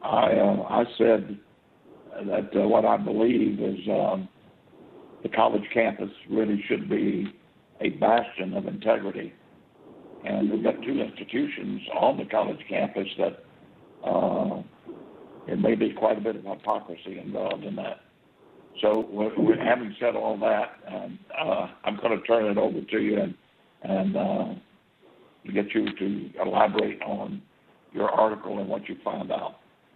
I said that what I believe is the college campus really should be a bastion of integrity. And we've got two institutions on the college campus that there may be quite a bit of hypocrisy involved in that. So having said all that, I'm going to turn it over to you and get you to elaborate on your article and what you found out.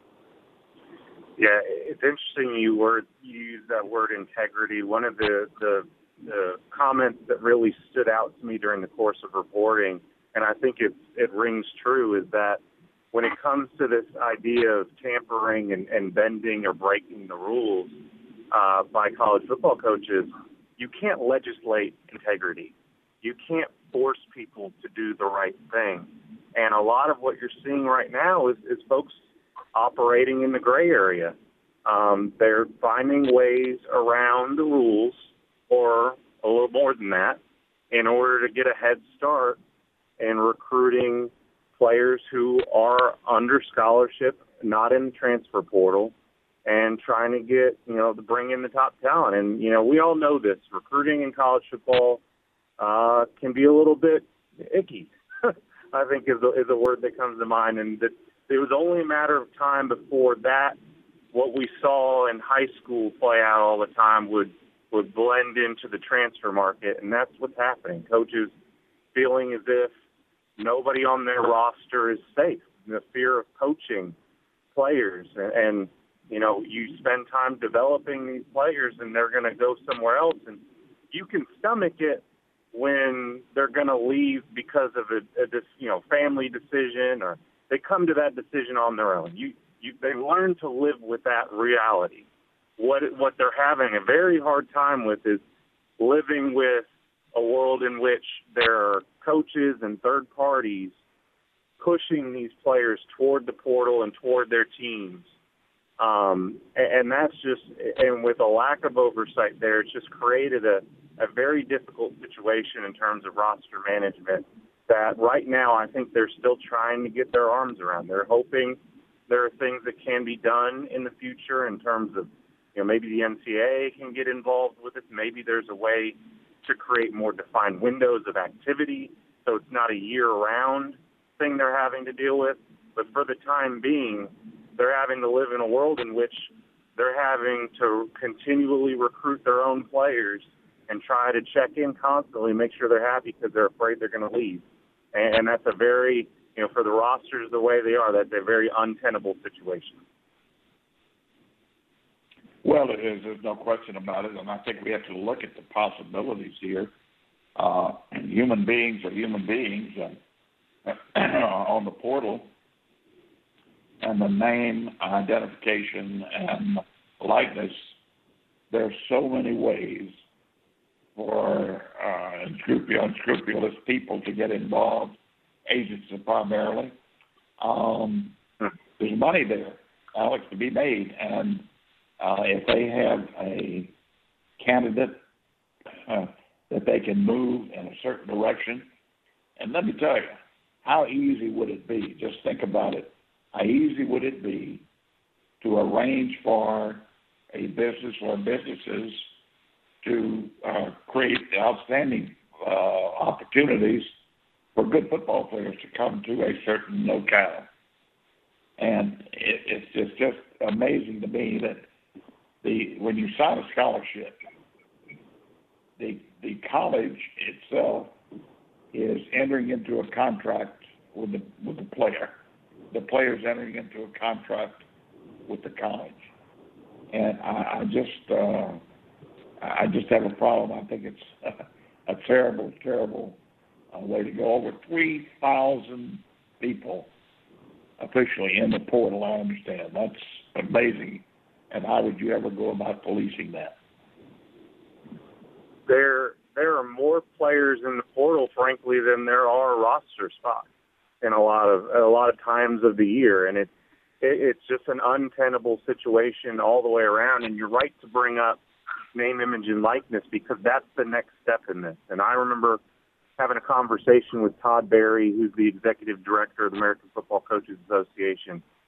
Yeah, it's interesting you use that word integrity. One of the comments that really stood out to me during the course of reporting, and I think it rings true, is that when it comes to this idea of tampering and bending or breaking the rules by college football coaches, you can't legislate integrity. You can't force people to do the right thing. And a lot of what you're seeing right now is folks operating in the gray area. They're finding ways around the rules, or a little more than that, in order to get a head start in recruiting players who are under scholarship, not in the transfer portal, and trying to get, to bring in the top talent. And, we all know this. Recruiting in college football can be a little bit icky, I think is a word that comes to mind. And that it was only a matter of time before that, what we saw in high school play out all the time would blend into the transfer market. And that's what's happening. Coaches feeling as if nobody on their roster is safe. The fear of poaching players. And you spend time developing these players and they're going to go somewhere else. And you can stomach it when they're going to leave because of a family decision, or they come to that decision on their own. They learn to live with that reality. What they're having a very hard time with is living with a world in which there are coaches and third parties pushing these players toward the portal and toward their teams. And that's just, and with a lack of oversight there, it's just created a very difficult situation in terms of roster management that right now I think they're still trying to get their arms around. They're hoping there are things that can be done in the future in terms of, maybe the NCAA can get involved with it. Maybe there's a way to create more defined windows of activity so it's not a year-round thing they're having to deal with. But for the time being, they're having to live in a world in which they're having to continually recruit their own players and try to check in constantly, make sure they're happy because they're afraid they're going to leave. And that's a very, for the rosters the way they are, that's a very untenable situation. Well, it is. There's no question about it. And I think we have to look at the possibilities here. Human beings are human beings. And on the portal, and the name, identification, and likeness, there's so many ways for unscrupulous people to get involved, agents primarily. There's money there, Alex, to be made. And if they have a candidate that they can move in a certain direction, and let me tell you, how easy would it be? Just think about it. How easy would it be to arrange for a business or businesses to create outstanding opportunities for good football players to come to a certain locale? And it's just amazing to me that when you sign a scholarship, the college itself is entering into a contract with the player. The player's entering into a contract with the college, and I just have a problem. I think it's a terrible way to go. Over 3,000 people officially in the portal. I understand that's amazing. And how would you ever go about policing that? There are more players in the portal, frankly, than there are roster spots in a lot of times of the year, and it's just an untenable situation all the way around. And you're right to bring up name, image, and likeness, because that's the next step in this. And I remember having a conversation with Todd Berry, who's the executive director of the American Football Coaches Association, and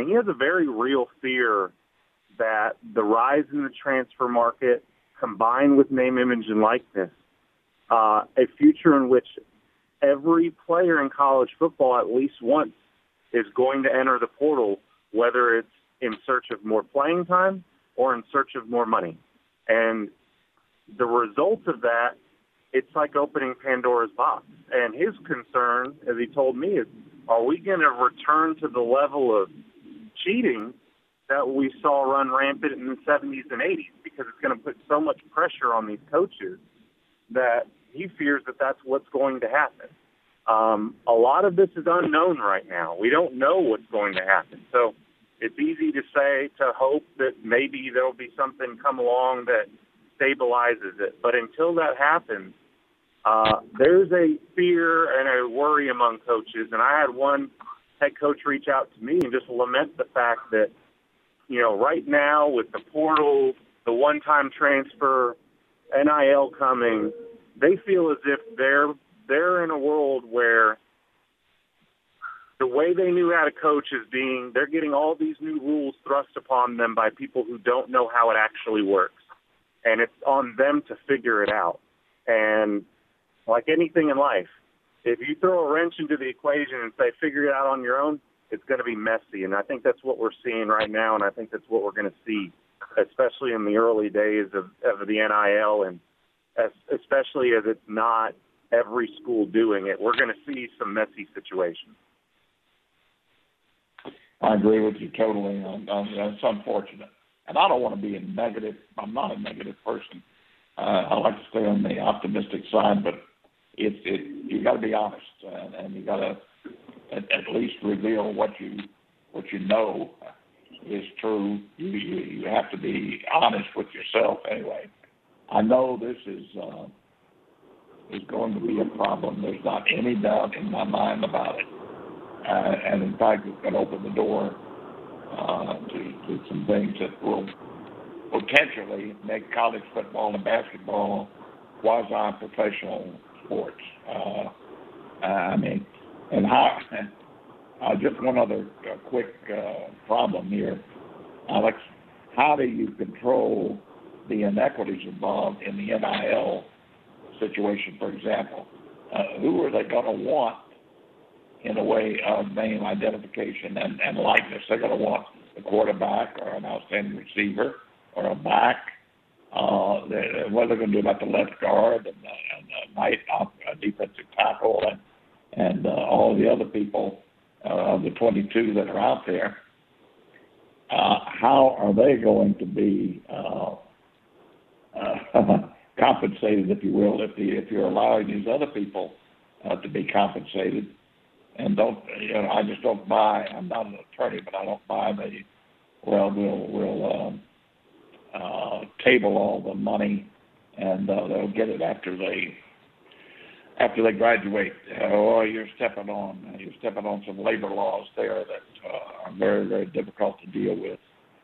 he has a very real fear that the rise in the transfer market, combined with name, image, and likeness, a future in which every player in college football at least once is going to enter the portal, whether it's in search of more playing time or in search of more money. And the result of that, it's like opening Pandora's box. And his concern, as he told me, is, are we going to return to the level of cheating that we saw run rampant in the 70s and 80s? Because it's going to put so much pressure on these coaches that he fears that that's what's going to happen. A lot of this is unknown right now. We don't know what's going to happen. So it's easy to say, to hope that maybe there'll be something come along that stabilizes it. But until that happens, there's a fear and a worry among coaches. And I had one head coach reach out to me and just lament the fact that, you know, right now with the portal, the one-time transfer, NIL coming, they feel as if they're in a world where the way they knew how to coach is being, they're getting all these new rules thrust upon them by people who don't know how it actually works. And it's on them to figure it out. And like anything in life, if you throw a wrench into the equation and say, figure it out on your own, it's going to be messy. And I think that's what we're seeing right now, and I think that's what we're going to see, especially in the early days of the NIL, and especially as it's not every school doing it. We're going to see some messy situations. I agree with you totally. It's unfortunate. And I don't want to be a negative. I'm not a negative person. I like to stay on the optimistic side, but you got to be honest, and you got to at least reveal what you know is true. You have to be honest with yourself anyway. I know this is going to be a problem. There's not any doubt in my mind about it. And in fact, it's going to open the door to some things that will potentially make college football and basketball quasi-professional sports. I mean, and how? Just one other quick problem here, Alex. How do you control the inequities involved in the NIL situation, for example? Who are they going to want in a way of name identification and likeness? They're going to want a quarterback or an outstanding receiver or a back. What are they going to do about the left guard and a defensive tackle and all the other people of the 22 that are out there? How are they going to be compensated, if you will, if you're allowing these other people to be compensated? And I just don't buy. I'm not an attorney, but I don't buy we'll table all the money and they'll get it after they graduate. You're stepping on some labor laws there that are very, very difficult to deal with.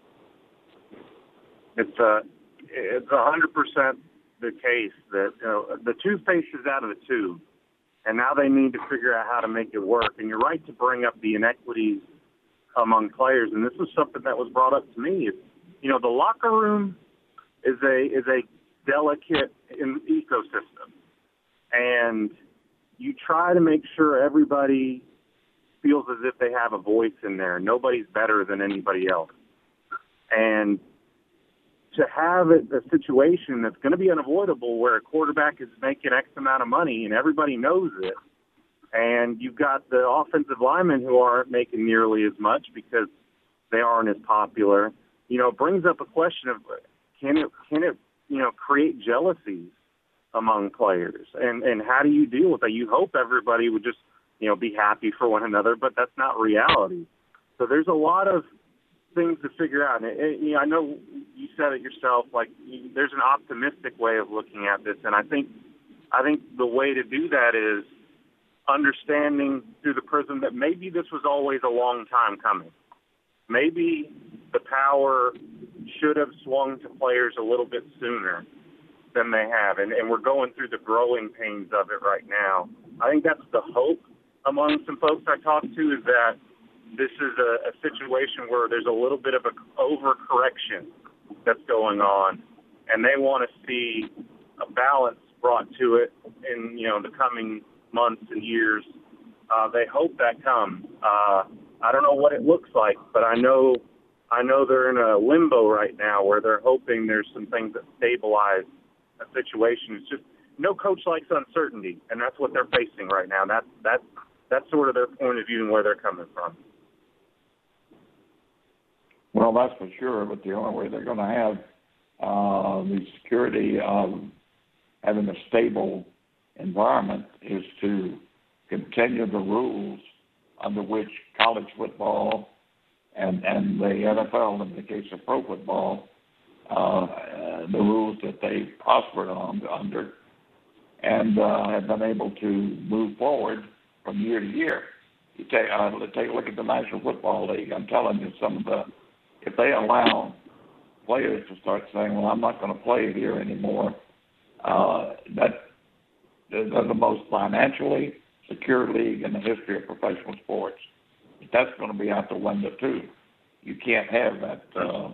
It's 100% the case that the toothpaste is out of the tube. And now they need to figure out how to make it work. And you're right to bring up the inequities among players. And this was something that was brought up to me. The locker room is a delicate ecosystem. And you try to make sure everybody feels as if they have a voice in there. Nobody's better than anybody else. And to have a situation that's going to be unavoidable where a quarterback is making X amount of money and everybody knows it, and you've got the offensive linemen who aren't making nearly as much because they aren't as popular, brings up a question of can it create jealousies among players, and how do you deal with that? You hope everybody would just be happy for one another, but that's not reality. So there's a lot of things to figure out. And I know you said it yourself, like there's an optimistic way of looking at this, and I think the way to do that is understanding through the prism that maybe this was always a long time coming. Maybe the power should have swung to players a little bit sooner than they have, and we're going through the growing pains of it right now. I think that's the hope among some folks I talked to, is that this is a situation where there's a little bit of an overcorrection that's going on, and they want to see a balance brought to it in the coming months and years. They hope that comes. I don't know what it looks like, but I know they're in a limbo right now where they're hoping there's some things that stabilize a situation. It's just no coach likes uncertainty, and that's what they're facing right now. That's sort of their point of view and where they're coming from. Well, that's for sure, but the only way they're going to have the security of having a stable environment is to continue the rules under which college football and the NFL, in the case of pro football, the rules that they prospered under and have been able to move forward from year to year. You take a look at the National Football League. I'm telling you, if they allow players to start saying, well, I'm not going to play here anymore, they're the most financially secure league in the history of professional sports. That's going to be out the window too. You can't have that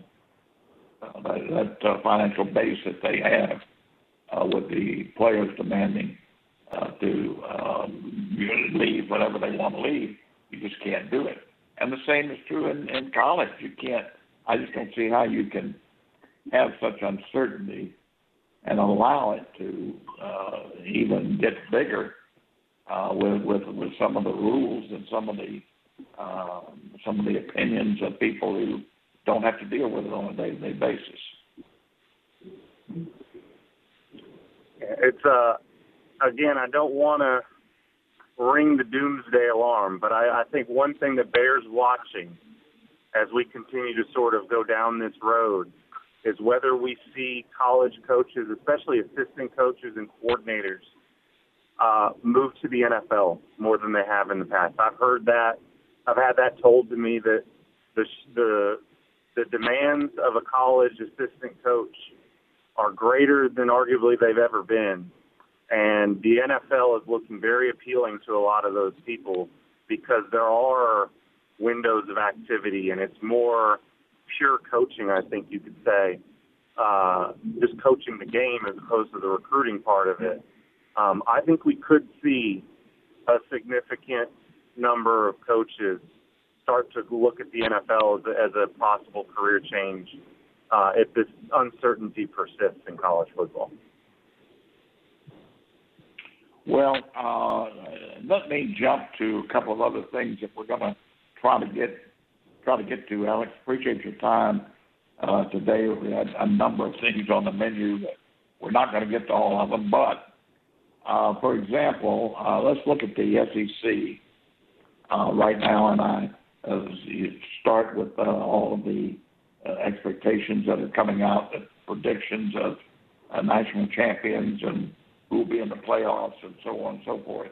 financial base that they have with the players demanding to leave whenever they want to leave. You just can't do it. And the same is true in college. You can't. I just don't see how you can have such uncertainty and allow it to even get bigger with some of the rules and some of the opinions of people who don't have to deal with it on a day-to-day basis. It's again, I don't want to ring the doomsday alarm, but I think one thing that bears watching as we continue to sort of go down this road is whether we see college coaches, especially assistant coaches and coordinators, move to the NFL more than they have in the past. I've heard that. I've had that told to me that the demands of a college assistant coach are greater than arguably they've ever been. And the NFL is looking very appealing to a lot of those people because there are windows of activity, and it's more pure coaching, I think you could say, just coaching the game as opposed to the recruiting part of it. I think we could see a significant number of coaches start to look at the NFL as a possible career change if this uncertainty persists in college football. Well, let me jump to a couple of other things that we're going to try to get to. Alex, appreciate your time today. We had a number of things on the menu that we're not going to get to all of them, but for example, let's look at the SEC right now, and I start with all of the expectations that are coming out, the predictions of national champions and who will be in the playoffs and so on and so forth.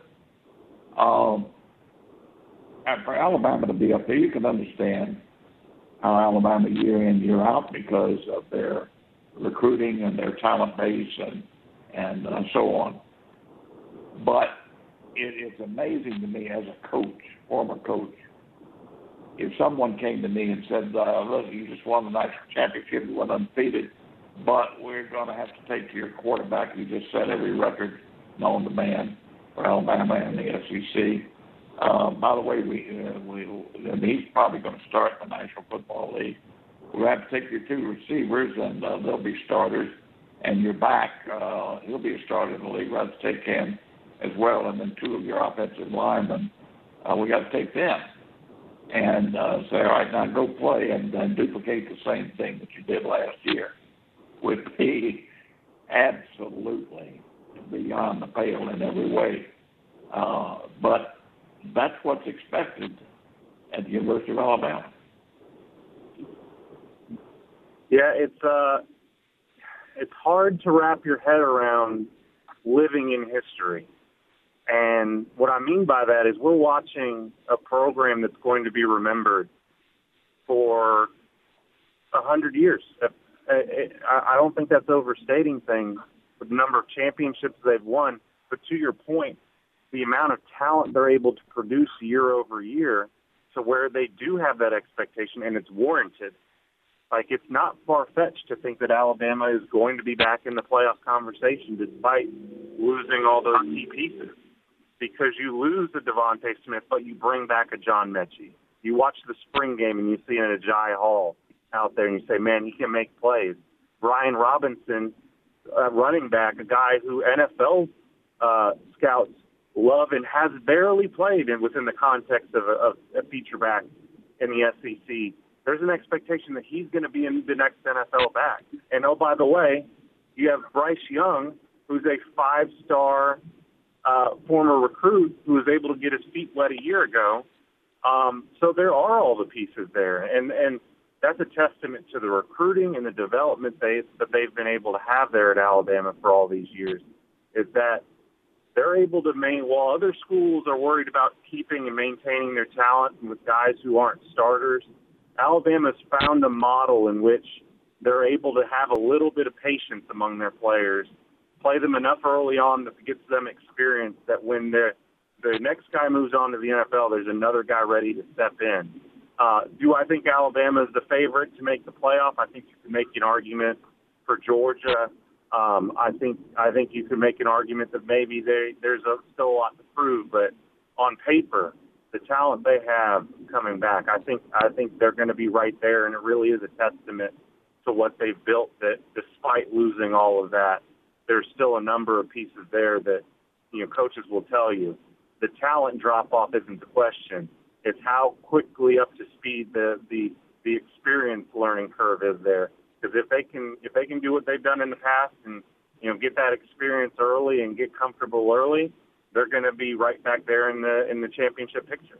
And for Alabama to be up there, you can understand how Alabama year in, year out, because of their recruiting and their talent base and so on. But it's amazing to me as a coach, former coach, if someone came to me and said, look, you just won the national championship, you went undefeated, but we're going to have to take to your quarterback who just set every record known to man for Alabama and the SEC. By the way, he's probably going to start in the National Football League. We'll have to take your two receivers, and they'll be starters, and your back, he'll be a starter in the league. We'll have to take him as well, and then two of your offensive linemen, we got to take them. And say, all right, now go play and duplicate the same thing that you did last year. Would be absolutely beyond the pale in every way. But that's what's expected at the University of Alabama. Yeah, it's hard to wrap your head around living in history. And what I mean by that is we're watching a program that's going to be remembered for 100 years. I don't think that's overstating things with the number of championships they've won. But to your point, the amount of talent they're able to produce year over year to where they do have that expectation and it's warranted. Like, it's not far-fetched to think that Alabama is going to be back in the playoff conversation despite losing all those key pieces. Because you lose a Devontae Smith, but you bring back a John Mechie. You watch the spring game and you see an Agiye Hall out there and you say, man, he can make plays. Brian Robinson, running back, a guy who NFL scouts love and has barely played within the context of a feature back in the SEC. There's an expectation that he's going to be in the next NFL back. And, oh, by the way, you have Bryce Young, who's a five-star former recruit who was able to get his feet wet a year ago. So there are all the pieces there. And that's a testament to the recruiting and the development that they've been able to have there at Alabama for all these years, is that they're able to while other schools are worried about keeping and maintaining their talent with guys who aren't starters, Alabama's found a model in which they're able to have a little bit of patience among their players, play them enough early on that gets them experience that when the next guy moves on to the NFL, there's another guy ready to step in. Do I think Alabama is the favorite to make the playoff? I think you can make an argument for Georgia. I think you can make an argument that maybe there's still a lot to prove, but on paper, the talent they have coming back, I think they're going to be right there, and it really is a testament to what they've built. That despite losing all of that, there's still a number of pieces there that coaches will tell you. The talent drop off isn't the question. It's how quickly up to speed the experience learning curve is there. Because if they can do what they've done in the past and get that experience early and get comfortable early, they're going to be right back there in the championship picture.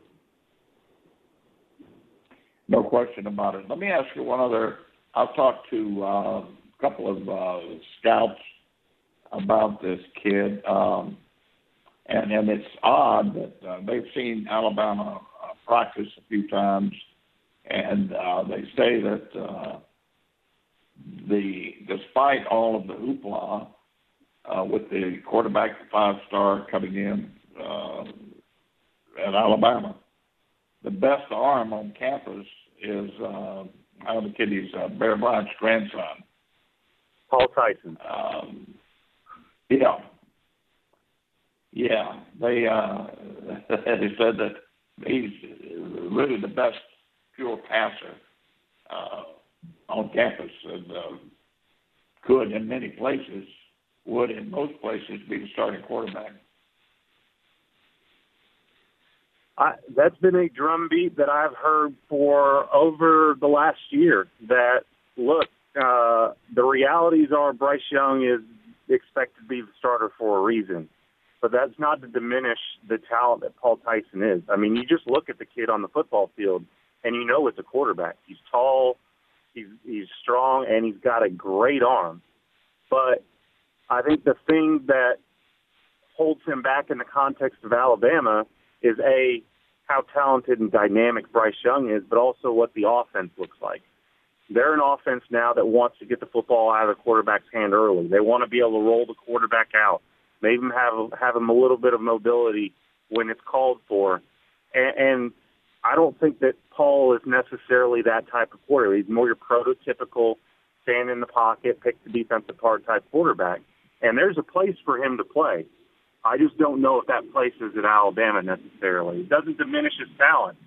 No question about it. Let me ask you one other. I've talked to a couple of scouts about this kid, and it's odd that they've seen Alabama practice a few times, and they say that despite all of the hoopla with the quarterback, the five-star coming in at Alabama, the best arm on campus is the kid, he's Bear Bryant's grandson, Paul Tyson. Yeah. They said that he's really the best pure passer on campus, and could in many places, would in most places be the starting quarterback. That's been a drumbeat that I've heard for over the last year. That look, the realities are Bryce Young is expected to be the starter for a reason, but that's not to diminish the talent that Paul Tyson is. I mean, you just look at the kid on the football field, and it's a quarterback. He's tall, he's strong, and he's got a great arm. But I think the thing that holds him back in the context of Alabama is how talented and dynamic Bryce Young is, but also what the offense looks like. They're an offense now that wants to get the football out of the quarterback's hand early. They want to be able to roll the quarterback out, maybe have him a little bit of mobility when it's called for. And I don't think that Paul is necessarily that type of quarterback. He's more your prototypical stand in the pocket, pick the defensive part type quarterback. And there's a place for him to play. I just don't know if that place is at Alabama necessarily. It doesn't diminish his talent,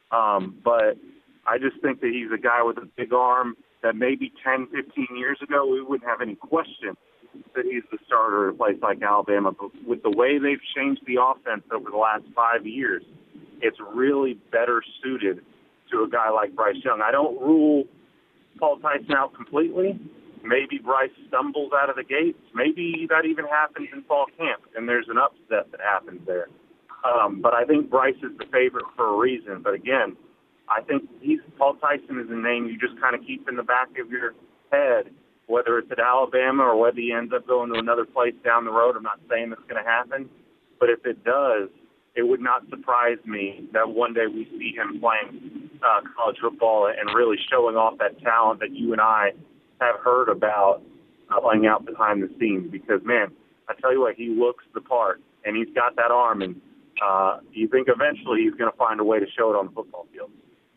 but I just think that he's a guy with a big arm that maybe 10, 15 years ago we wouldn't have any question that he's the starter at a place like Alabama. But with the way they've changed the offense over the last 5 years, it's really better suited to a guy like Bryce Young. I don't rule Paul Tyson out completely. Maybe Bryce stumbles out of the gates. Maybe that even happens in fall camp, and there's an upset that happens there. But I think Bryce is the favorite for a reason. But again, I think Paul Tyson is a name you just kind of keep in the back of your head, whether it's at Alabama or whether he ends up going to another place down the road. I'm not saying that's going to happen, but if it does, it would not surprise me that one day we see him playing college football and really showing off that talent that you and I have heard about playing out behind the scenes. Because, man, I tell you what, he looks the part, and he's got that arm. And you think eventually he's going to find a way to show it on the football field.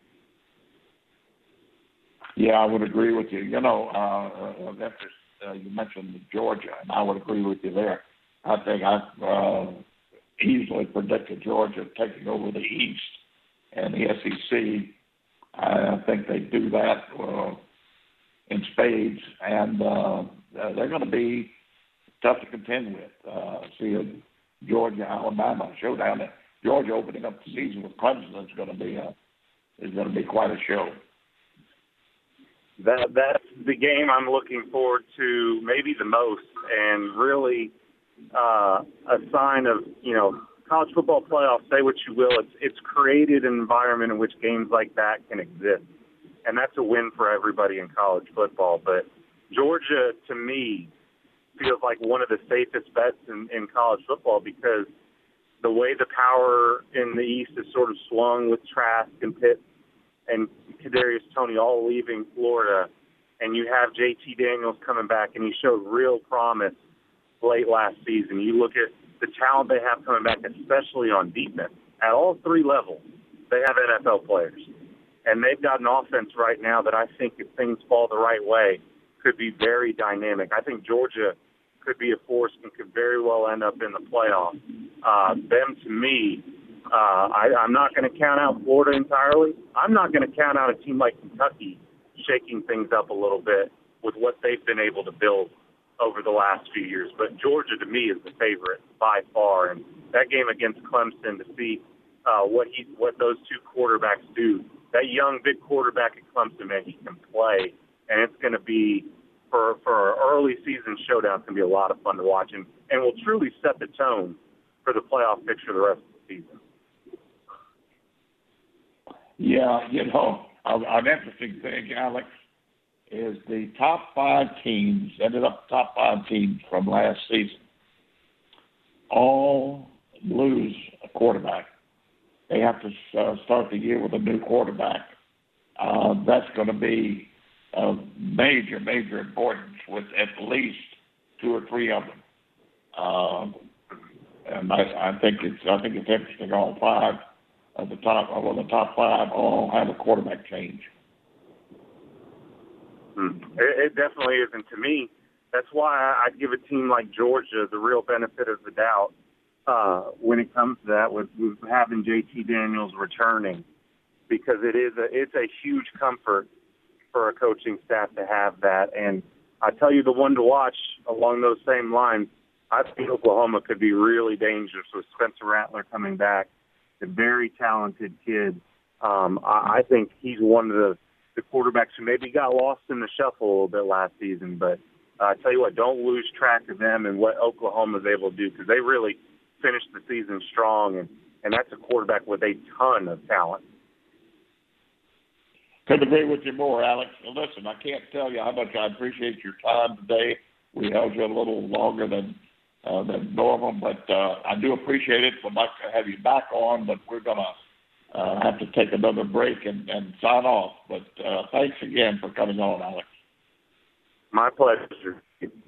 Yeah, I would agree with you. You know, you mentioned Georgia, and I would agree with you there. I think I easily predicted Georgia taking over the East and the SEC. I think they do that in spades, and they're going to be tough to contend with. See a Georgia-Alabama showdown. Georgia opening up the season with Clemson is going to be quite a show. That's the game I'm looking forward to maybe the most, and really a sign of, you know, college football playoff, say what you will, it's created an environment in which games like that can exist. And that's a win for everybody in college football. But Georgia, to me, feels like one of the safest bets in college football, because the way the power in the East is sort of swung with Trask and Pitt and Kadarius Toney all leaving Florida, and you have JT Daniels coming back, and he showed real promise late last season. You look at the talent they have coming back, especially on defense, at all three levels. They have NFL players. And they've got an offense right now that I think, if things fall the right way, could be very dynamic. I think Georgia could be a force and could very well end up in the playoffs. Them, to me, I'm not going to count out Florida entirely. I'm not going to count out a team like Kentucky shaking things up a little bit with what they've been able to build over the last few years. But Georgia, to me, is the favorite by far. And that game against Clemson, to see what those two quarterbacks do. That young, big quarterback at Clemson, man, he can play. And it's going to be, for an early season showdown, it's going to be a lot of fun to watch. And will truly set the tone for the playoff picture the rest of the season. Yeah, you know, an interesting thing, Alex, is the top five teams, ended up top five teams from last season, all lose a quarterback. They have to start the year with a new quarterback. That's going to be of major, major importance with at least two or three of them. And I think it's interesting. All five of the top five all have a quarterback change. It definitely is, and to me, that's why I'd give a team like Georgia the real benefit of the doubt when it comes to that, with having JT Daniels returning, because it's a huge comfort for a coaching staff to have that. And I tell you, the one to watch along those same lines, I think Oklahoma could be really dangerous with Spencer Rattler coming back, a very talented kid. I think he's one of the quarterbacks who maybe got lost in the shuffle a little bit last season. But I tell you what, don't lose track of them and what Oklahoma's able to do, because they really finished the season strong, and that's a quarterback with a ton of talent. Couldn't agree with you more, Alex. Well, listen, I can't tell you how much I appreciate your time today. We held you a little longer than normal, but I do appreciate it. We'd like to have you back on, but we're going to have to take another break and sign off. But thanks again for coming on, Alex. My pleasure.